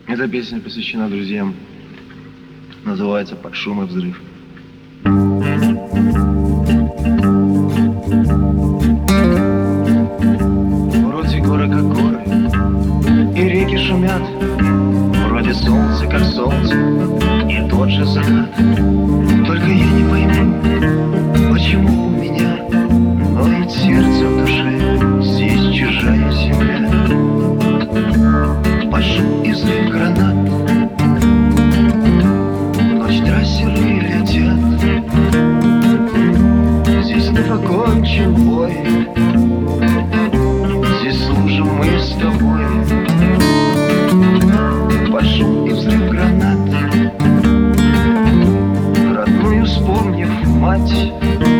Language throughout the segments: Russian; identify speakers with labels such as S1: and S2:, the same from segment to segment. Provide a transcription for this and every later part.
S1: Эта песня посвящена друзьям. Называется «Под шум и взрыв». Вроде горы как горы, и реки шумят, вроде солнце как солнце, и тот же закат. Только я не пойму, почему у меня ноет сердце в душе. Здесь чужая земля, под шум и взрыв гранат. Ночь трассеры летят, здесь не покончен бой. Здесь служим мы с тобой, под шум и взрыв гранат. Родную вспомнив мать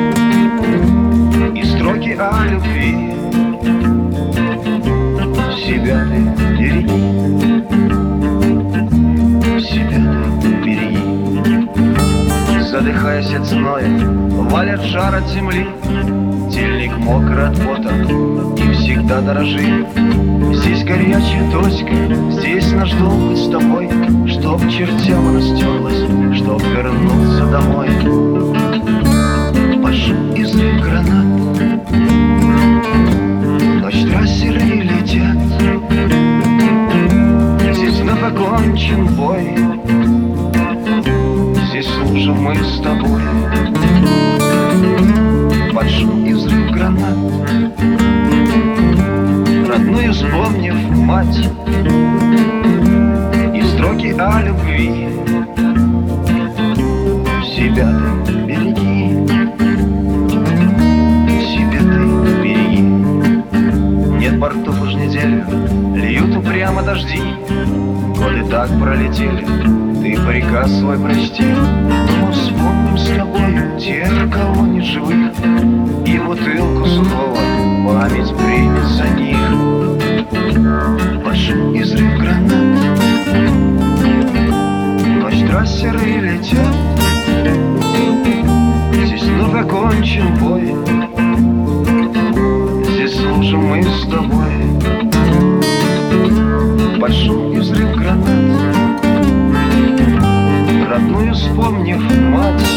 S1: и строки о любви, себя ты береги, себя ты береги. Задыхаясь от зноя, валят жар от земли, тельник мокрый от пота и всегда дорожит. Здесь горячая точка, здесь наш долг быть с тобой, чтоб чертям она стерлась, чтоб вернуться домой. Под шум и взрыв гранат, ночь трассеры летят, здесь вновь окончен бой. Здесь служим мы с тобой, под шум и взрыв гранат. Родную вспомнив мать и строки о любви, себя ты береги, себя ты береги. Нет бортов уж неделю, льют упрямо дожди, годы так пролетели, ты приказ свой прочти. Но вспомним с тобою тех, кого нет живых, и бутылку сухого память примет за них. Под шум и взрыв гранат, ночь трассеры летят, здесь вновь окончен бой. Здесь служим мы с тобой, под шум и взрыв гранат. Родную вспомнив мать